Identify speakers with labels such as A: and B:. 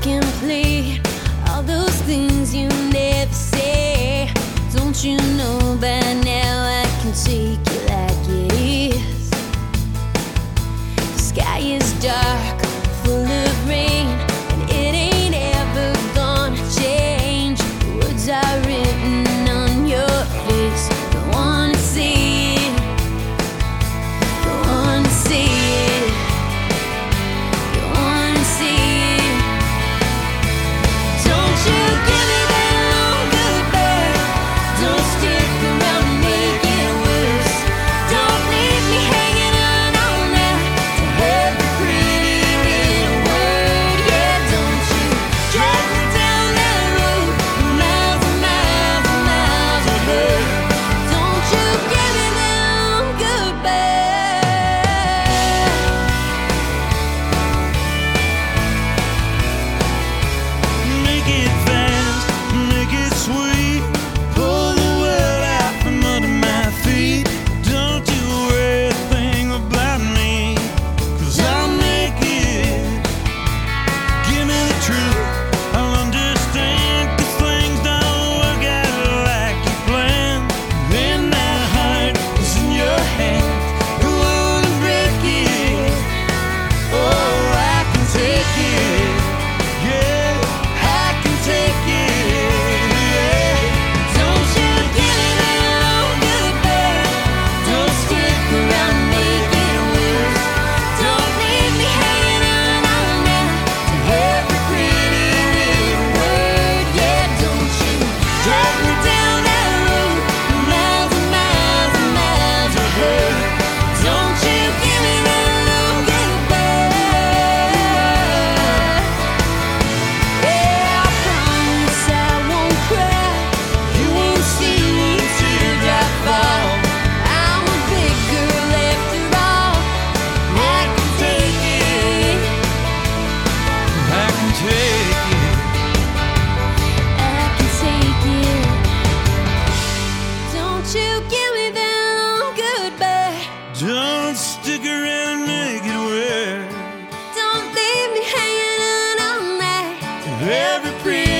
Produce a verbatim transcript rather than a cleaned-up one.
A: complete all those things you never say. Don't you know by now I can take you like it is? The sky is dark, full of rain, and it ain't ever gonna change. The words are written on your face. Don't wanna see it, don't wanna see it, don't wanna see it. Don't you give me that long goodbye. Don't stick around and make it worse. Don't leave me hanging on all night to every pretty little word. Yeah, don't you drag me down that road, miles and miles and miles of hurt. Don't you give me that long goodbye.
B: Make it fast, make it sweet. Pull the world out from under my feet. Don't you worry a thing about me, 'cause I'll make it. Give me the truth, I'll understand, 'cause things don't work out like you planned. Then that heart is in your hands. Go on and break it. Oh, I can take it. Yeah, I can take it. Yeah.
A: Don't you give me that long goodbye. Don't stick around and make it worse. Don't leave me hanging on all night to every pretty little word. Yeah, don't you drag me down that road, miles and miles and miles of hurt. Don't you give me that long goodbye. Yeah, I promise I won't cry. You won't see me teardrop fall. I'm a big girl after all. I can take it,
B: I can take it.
A: I can take it. Don't you give me that long goodbye.
B: Don't stick around and make it work.
A: Don't leave me hanging on all night.
B: Every pretty